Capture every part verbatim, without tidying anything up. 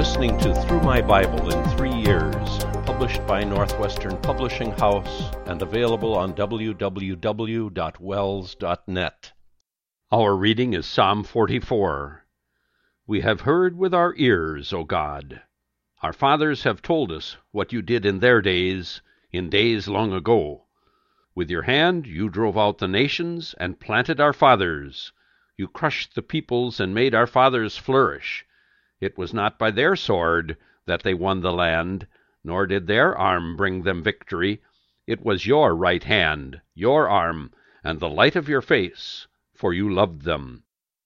listening to Through My Bible in Three Years, published by Northwestern Publishing House and available on w w w dot wells dot net. Our reading is Psalm forty-four. We have heard with our ears, O God. Our fathers have told us what you did in their days, in days long ago. With your hand you drove out the nations and planted our fathers. You crushed the peoples and made our fathers flourish. It was not by their sword that they won the land, nor did their arm bring them victory. It was your right hand, your arm, and the light of your face, for you loved them.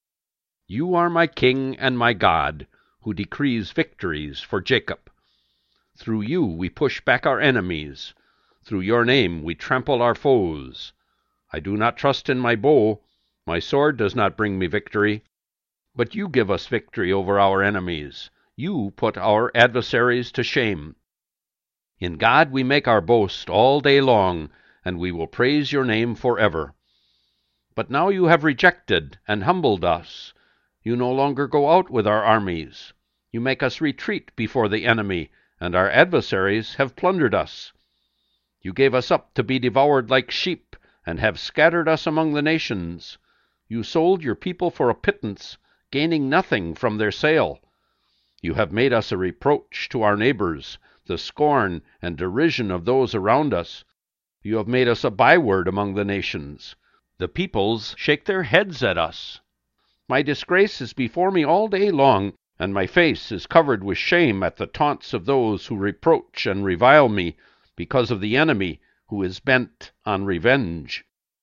You are my King and my God, who decrees victories for Jacob. Through you we push back our enemies. Through your name we trample our foes. I do not trust in my bow. My sword does not bring me victory. But you give us victory over our enemies. You put our adversaries to shame. In God we make our boast all day long, and we will praise your name forever. But now you have rejected and humbled us. You no longer go out with our armies. You make us retreat before the enemy, and our adversaries have plundered us. You gave us up to be devoured like sheep, and have scattered us among the nations. You sold your people for a pittance, gaining nothing from their sale. You have made us a reproach to our neighbors, the scorn and derision of those around us. You have made us a byword among the nations. The peoples shake their heads at us. My disgrace is before me all day long, and my face is covered with shame at the taunts of those who reproach and revile me, because of the enemy who is bent on revenge.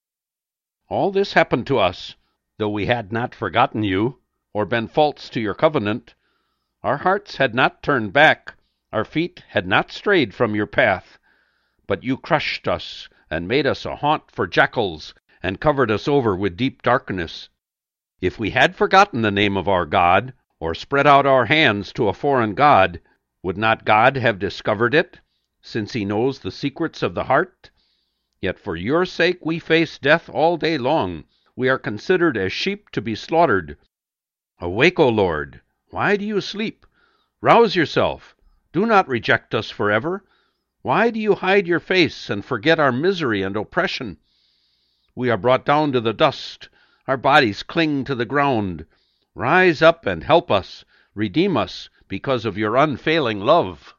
All this happened to us, though we had not forgotten you, or been false to your covenant. Our hearts had not turned back, our feet had not strayed from your path. But you crushed us, and made us a haunt for jackals, and covered us over with deep darkness. If we had forgotten the name of our God, or spread out our hands to a foreign god, would not God have discovered it, since he knows the secrets of the heart? Yet for your sake we face death all day long. We are considered as sheep to be slaughtered. Awake, O Lord! Why do you sleep? Rouse yourself. Do not reject us forever. Why do you hide your face and forget our misery and oppression? We are brought down to the dust. Our bodies cling to the ground. Rise up and help us. Redeem us because of your unfailing love.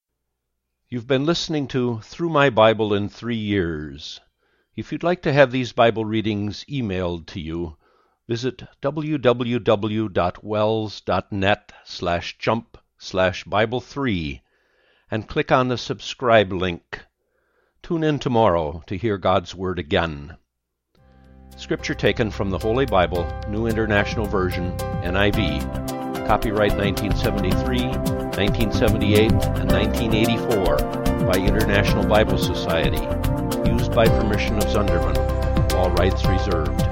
You've been listening to Through My Bible in Three Years. If you'd like to have these Bible readings emailed to you, visit w w w dot wells dot net slash jump slash Bible three and click on the subscribe link. Tune in tomorrow to hear God's Word again. Scripture taken from the Holy Bible, New International Version, N I V. Copyright nineteen seventy-three, nineteen seventy-eight, and nineteen eighty-four by International Bible Society. Used by permission of Zunderman. All rights reserved.